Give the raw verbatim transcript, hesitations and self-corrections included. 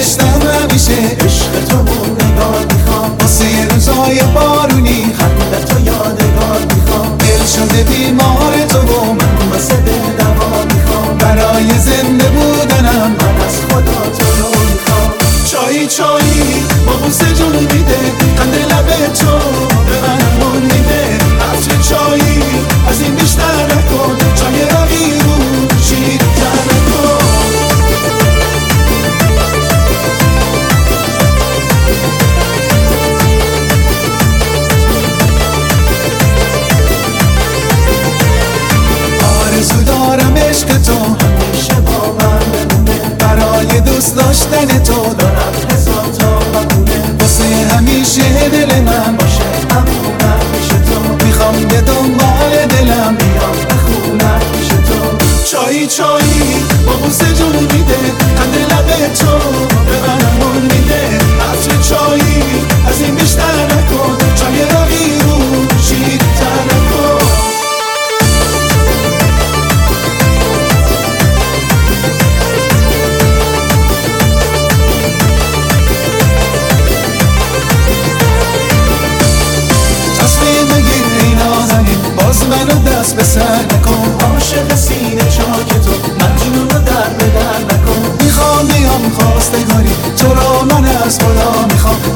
نوشتم همیشه عشق تو موندگار میخوام، واسه یه روزای بارونی خندت تو یادگار میخوام. دل شده بیمار تو و من واسه دل دوا میخوام، برای زنده بودنم من از خدا تو رو میخوام. چایی چایی با بوسه جون میده، خنده لب تو به من مون میده. عطر چایی از این بیشتر نکن، چای رقی رو شیرتر نکن. آرزو دارم عشق تو همیشه با من بمونه، برای دوست داشتن تو دارم هزار تا بهونه. واسه همیشه دل من باشه همونم پیش تو، میخوام به دنبال دلم بیام بخونم پیش تو. چایی چایی با بوسه جون میده، خنده لب تو به من مون میده. عطر چایی از این بیشتر نکن، چای رقی رو شیرتر نکن. باز منو دست به سر نکن، عاشق سینه چاک تو من جنون رو در به در نکن. میخوام بیام خواستگاری تو رو من از خدا میخوام،